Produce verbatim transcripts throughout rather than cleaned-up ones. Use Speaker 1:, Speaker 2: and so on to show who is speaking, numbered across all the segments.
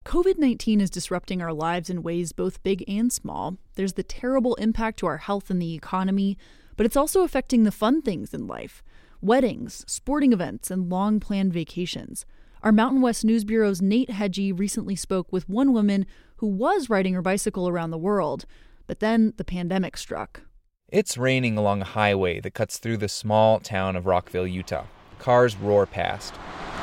Speaker 1: covid nineteen is disrupting our lives in ways both big and small. There's the terrible impact to our health and the economy, but it's also affecting the fun things in life. Weddings, sporting events, and long-planned vacations. Our Mountain West News Bureau's Nate Hedgie recently spoke with one woman who was riding her bicycle around the world, but then the pandemic struck.
Speaker 2: It's raining along a highway that cuts through the small town of Rockville, Utah. Cars roar past.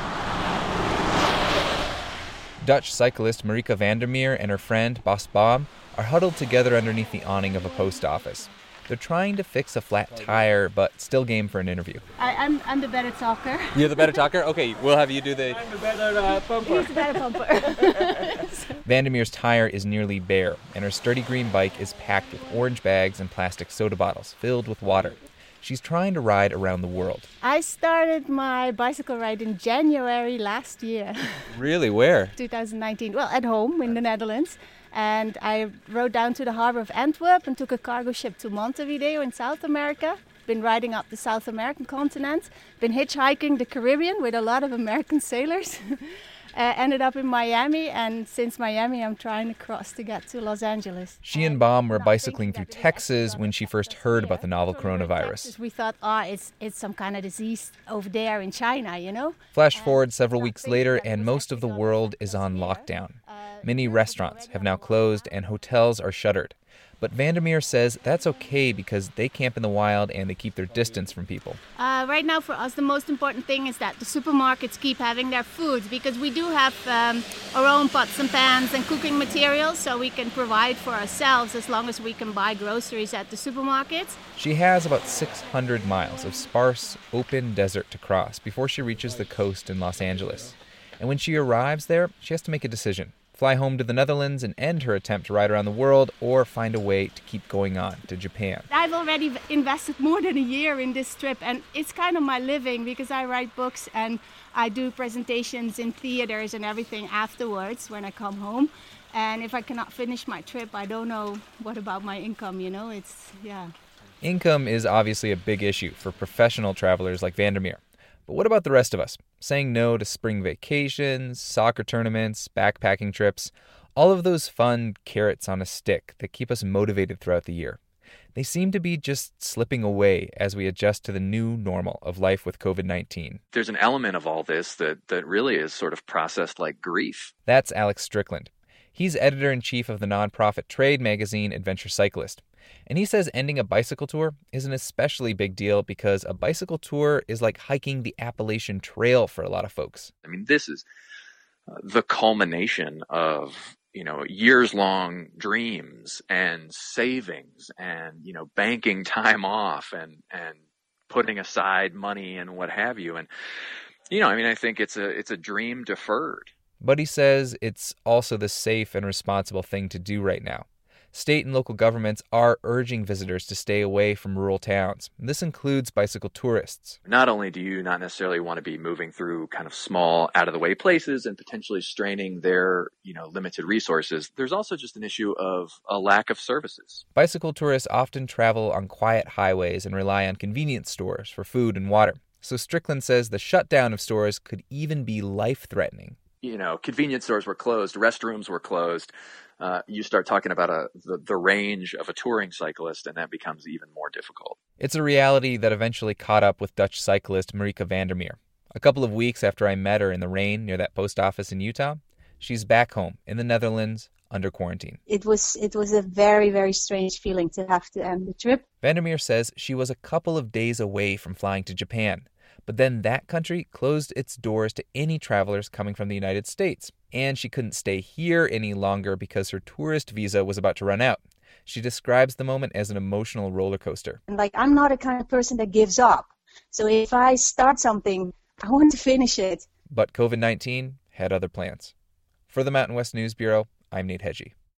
Speaker 2: Dutch cyclist Marika Vandermeer and her friend Bas Bob are huddled together underneath the awning of a post office. They're trying to fix a flat tire, but still game for an interview.
Speaker 3: I, I'm, I'm the better talker.
Speaker 2: You're the better talker? Okay, we'll have you do the...
Speaker 4: I'm the better uh, pumper.
Speaker 3: He's the better pumper.
Speaker 2: Vandermeer's tire is nearly bare, and her sturdy green bike is packed with orange bags and plastic soda bottles filled with water. She's trying to ride around the world.
Speaker 3: I started my bicycle ride in January last year.
Speaker 2: Really? Where?
Speaker 3: twenty nineteen. Well, at home in the Netherlands. And I rode down to the harbor of Antwerp and took a cargo ship to Montevideo in South America. Been riding up the South American continent. Been hitchhiking the Caribbean with a lot of American sailors. uh, ended up in Miami, and since Miami, I'm trying to cross to get to Los Angeles.
Speaker 2: She and Baum were bicycling through Texas when she first heard about the novel coronavirus.
Speaker 3: We thought, oh, it's it's some kind of disease over there in China, you know?
Speaker 2: Flash forward several weeks later, and most of the world is on lockdown. Many restaurants have now closed and hotels are shuttered. But Vandermeer says that's okay because they camp in the wild and they keep their distance from people.
Speaker 3: Uh, right now for us, the most important thing is that the supermarkets keep having their foods, because we do have um, our own pots and pans and cooking materials, so we can provide for ourselves as long as we can buy groceries at the supermarkets.
Speaker 2: She has about six hundred miles of sparse, open desert to cross before she reaches the coast in Los Angeles. And when she arrives there, she has to make a decision. Fly home to the Netherlands and end her attempt to ride around the world, or find a way to keep going on to Japan.
Speaker 3: I've already invested more than a year in this trip, and it's kind of my living because I write books and I do presentations in theaters and everything afterwards when I come home. And if I cannot finish my trip, I don't know what about my income, you know, it's, yeah.
Speaker 2: Income is obviously a big issue for professional travelers like Vandermeer. But what about the rest of us? Saying no to spring vacations, soccer tournaments, backpacking trips, all of those fun carrots on a stick that keep us motivated throughout the year. They seem to be just slipping away as we adjust to the new normal of life with covid nineteen.
Speaker 5: There's an element of all this that, that really is sort of processed like grief.
Speaker 2: That's Alex Strickland. He's editor-in-chief of the nonprofit trade magazine Adventure Cyclist. And he says ending a bicycle tour is an especially big deal because a bicycle tour is like hiking the Appalachian Trail for a lot of folks.
Speaker 5: I mean, this is uh, the culmination of, you know, years-long dreams and savings and, you know, banking time off and, and putting aside money and what have you. And, you know, I mean, I think it's a it's a dream deferred.
Speaker 2: But he says it's also the safe and responsible thing to do right now. State and local governments are urging visitors to stay away from rural towns. This includes bicycle tourists.
Speaker 5: Not only do you not necessarily want to be moving through kind of small, out-of-the-way places and potentially straining their, you know, limited resources, there's also just an issue of a lack of services.
Speaker 2: Bicycle tourists often travel on quiet highways and rely on convenience stores for food and water. So Strickland says the shutdown of stores could even be life-threatening.
Speaker 5: You know, convenience stores were closed, restrooms were closed. Uh, you start talking about a, the, the range of a touring cyclist, and that becomes even more difficult.
Speaker 2: It's a reality that eventually caught up with Dutch cyclist Marika Vandermeer. A couple of weeks after I met her in the rain near that post office in Utah, she's back home in the Netherlands under quarantine.
Speaker 6: It was it was a very, very strange feeling to have to end the trip.
Speaker 2: Vandermeer says she was a couple of days away from flying to Japan. But then that country closed its doors to any travelers coming from the United States. And she couldn't stay here any longer because her tourist visa was about to run out. She describes the moment as an emotional roller coaster.
Speaker 6: And like, I'm not a kind of person that gives up. So if I start something, I want to finish it.
Speaker 2: But covid nineteen had other plans. For the Mountain West News Bureau, I'm Nate Hedgie.